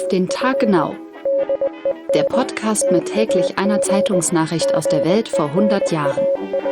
den Tag genau. Der Podcast mit täglich einer Zeitungsnachricht aus der Welt vor 100 Jahren.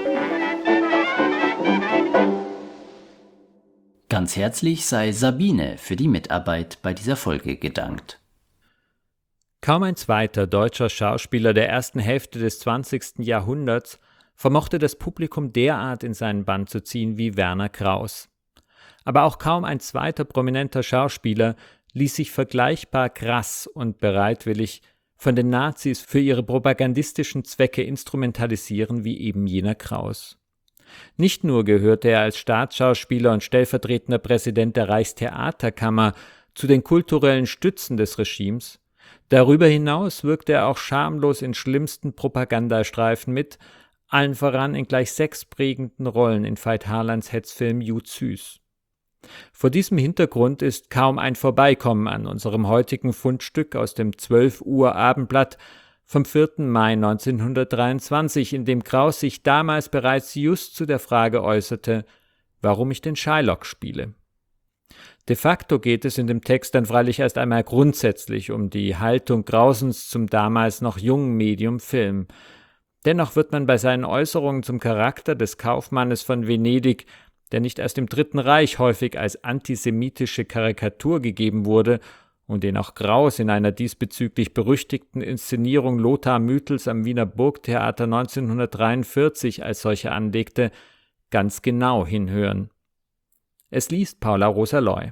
Ganz herzlich sei Sabine für die Mitarbeit bei dieser Folge gedankt. Kaum ein zweiter deutscher Schauspieler der ersten Hälfte des 20. Jahrhunderts vermochte das Publikum derart in seinen Bann zu ziehen wie Werner Krauss. Aber auch kaum ein zweiter prominenter Schauspieler ließ sich vergleichbar krass und bereitwillig von den Nazis für ihre propagandistischen Zwecke instrumentalisieren wie eben jener Krauss. Nicht nur gehörte er als Staatsschauspieler und stellvertretender Präsident der Reichstheaterkammer zu den kulturellen Stützen des Regimes, darüber hinaus wirkte er auch schamlos in schlimmsten Propagandastreifen mit, allen voran in gleich 6 prägenden Rollen in Veit Harlands Hetzfilm Jud Süß. Vor diesem Hintergrund ist kaum ein Vorbeikommen an unserem heutigen Fundstück aus dem 12 Uhr Abendblatt vom 4. Mai 1923, in dem Krauss sich damals bereits just zu der Frage äußerte, warum ich den Shylock spiele. De facto geht es in dem Text dann freilich erst einmal grundsätzlich um die Haltung Krausens zum damals noch jungen Medium Film. Dennoch wird man bei seinen Äußerungen zum Charakter des Kaufmannes von Venedig, der nicht erst im Dritten Reich häufig als antisemitische Karikatur gegeben wurde und den auch Krauss in einer diesbezüglich berüchtigten Inszenierung Lothar Müthels am Wiener Burgtheater 1943 als solche anlegte, ganz genau hinhören. Es liest Paula Rosa-Loy.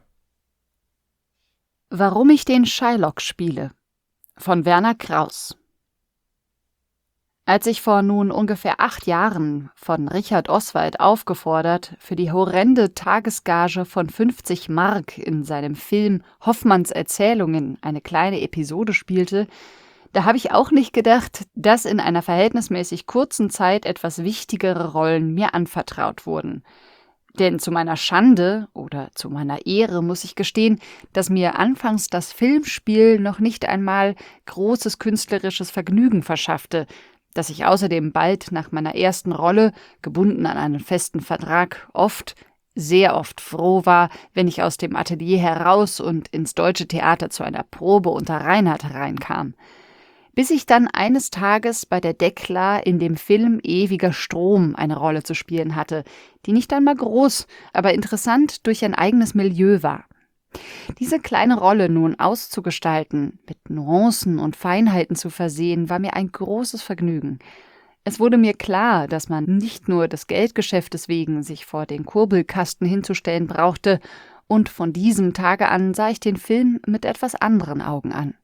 Warum ich den Shylock spiele von Werner Krauss. Als ich vor nun ungefähr 8 Jahren von Richard Oswald aufgefordert, für die horrende Tagesgage von 50 Mark in seinem Film Hoffmanns Erzählungen eine kleine Episode spielte, da habe ich auch nicht gedacht, dass in einer verhältnismäßig kurzen Zeit etwas wichtigere Rollen mir anvertraut wurden. Denn zu meiner Schande oder zu meiner Ehre muss ich gestehen, dass mir anfangs das Filmspiel noch nicht einmal großes künstlerisches Vergnügen verschaffte, dass ich außerdem bald nach meiner ersten Rolle, gebunden an einen festen Vertrag, sehr oft froh war, wenn ich aus dem Atelier heraus und ins Deutsche Theater zu einer Probe unter Reinhardt hereinkam. Bis ich dann eines Tages bei der Dekla in dem Film Ewiger Strom eine Rolle zu spielen hatte, die nicht einmal groß, aber interessant durch ein eigenes Milieu war. Diese kleine Rolle nun auszugestalten, mit Nuancen und Feinheiten zu versehen, war mir ein großes Vergnügen. Es wurde mir klar, dass man nicht nur des Geldgeschäftes wegen sich vor den Kurbelkasten hinzustellen brauchte, und von diesem Tage an sah ich den Film mit etwas anderen Augen an.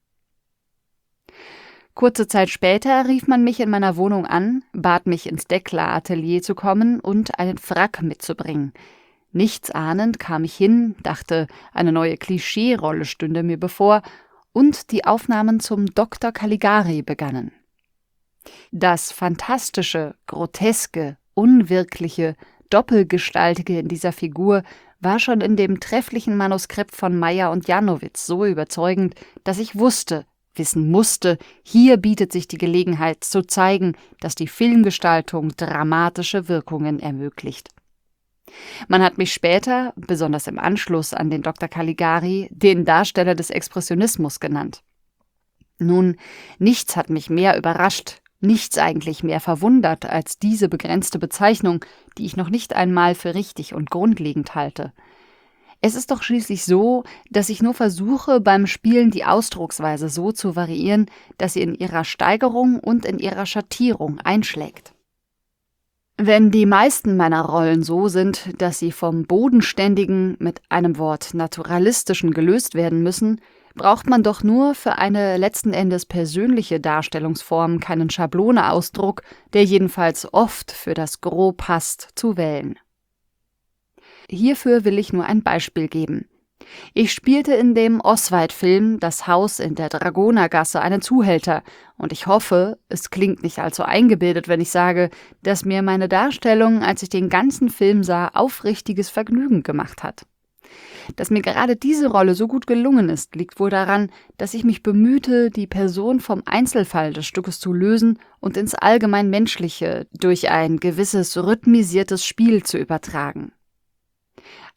Kurze Zeit später rief man mich in meiner Wohnung an, bat mich ins Dekla-Atelier zu kommen und einen Frack mitzubringen. Nichts ahnend kam ich hin, dachte, eine neue Klischee-Rolle stünde mir bevor, und die Aufnahmen zum Dr. Caligari begannen. Das Fantastische, Groteske, Unwirkliche, Doppelgestaltige in dieser Figur war schon in dem trefflichen Manuskript von Meyer und Janowitz so überzeugend, dass ich wissen musste, hier bietet sich die Gelegenheit zu zeigen, dass die Filmgestaltung dramatische Wirkungen ermöglicht. Man hat mich später, besonders im Anschluss an den Dr. Caligari, den Darsteller des Expressionismus genannt. Nun, nichts hat mich mehr überrascht, nichts eigentlich mehr verwundert als diese begrenzte Bezeichnung, die ich noch nicht einmal für richtig und grundlegend halte. Es ist doch schließlich so, dass ich nur versuche, beim Spielen die Ausdrucksweise so zu variieren, dass sie in ihrer Steigerung und in ihrer Schattierung einschlägt. Wenn die meisten meiner Rollen so sind, dass sie vom Bodenständigen mit einem Wort Naturalistischen gelöst werden müssen, braucht man doch nur für eine letzten Endes persönliche Darstellungsform keinen Schabloneausdruck, der jedenfalls oft für das Gros passt, zu wählen. Hierfür will ich nur ein Beispiel geben. Ich spielte in dem Oswald-Film Das Haus in der Dragonergasse einen Zuhälter, und ich hoffe, es klingt nicht allzu eingebildet, wenn ich sage, dass mir meine Darstellung, als ich den ganzen Film sah, aufrichtiges Vergnügen gemacht hat. Dass mir gerade diese Rolle so gut gelungen ist, liegt wohl daran, dass ich mich bemühte, die Person vom Einzelfall des Stückes zu lösen und ins allgemein Menschliche durch ein gewisses rhythmisiertes Spiel zu übertragen.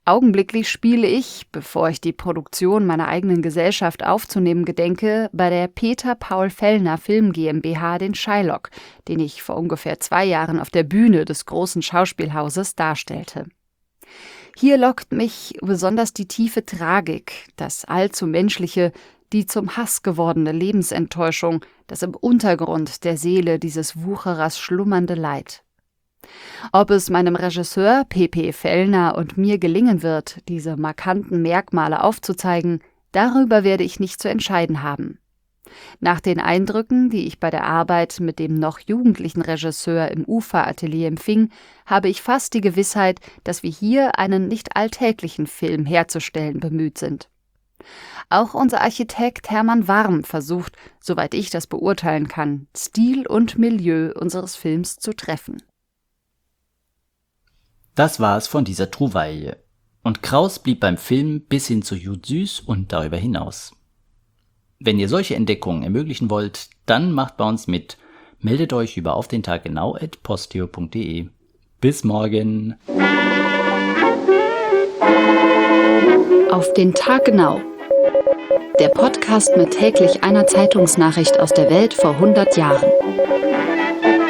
Augenblicklich spiele ich, bevor ich die Produktion meiner eigenen Gesellschaft aufzunehmen gedenke, bei der Peter Paul Fellner Film GmbH den Shylock, den ich vor ungefähr 2 Jahren auf der Bühne des großen Schauspielhauses darstellte. Hier lockt mich besonders die tiefe Tragik, das allzu Menschliche, die zum Hass gewordene Lebensenttäuschung, das im Untergrund der Seele dieses Wucherers schlummernde Leid. Ob es meinem Regisseur P.P. Fellner und mir gelingen wird, diese markanten Merkmale aufzuzeigen, darüber werde ich nicht zu entscheiden haben. Nach den Eindrücken, die ich bei der Arbeit mit dem noch jugendlichen Regisseur im Uferatelier empfing, habe ich fast die Gewissheit, dass wir hier einen nicht alltäglichen Film herzustellen bemüht sind. Auch unser Architekt Hermann Warm versucht, soweit ich das beurteilen kann, Stil und Milieu unseres Films zu treffen. Das war's von dieser Trouvaille. Und Kraus blieb beim Film bis hin zu Jud Süß und darüber hinaus. Wenn ihr solche Entdeckungen ermöglichen wollt, dann macht bei uns mit. Meldet euch über aufdentaggenau@posteo.de. Bis morgen. Auf den Tag genau. Der Podcast mit täglich einer Zeitungsnachricht aus der Welt vor 100 Jahren.